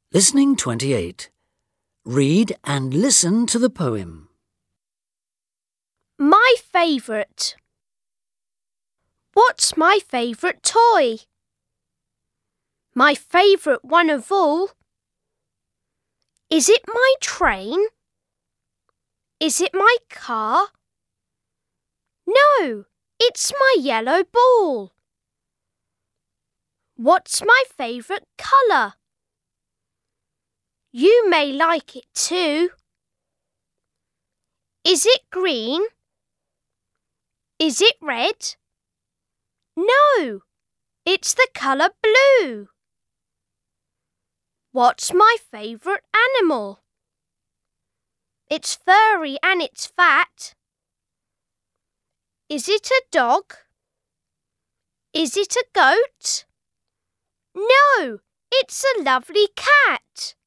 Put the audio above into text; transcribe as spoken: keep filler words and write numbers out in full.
Listening twenty-eight. Read and listen to the poem. My favourite. What's my favourite toy? My favourite one of all. Is it my train? Is it my car? No, it's my yellow ball. What's my favourite colour? You may like it too. Is it green? Is it red? No, it's the colour blue. What's my favourite animal? It's furry and it's fat. Is it a dog? Is it a goat? No, it's a lovely cat.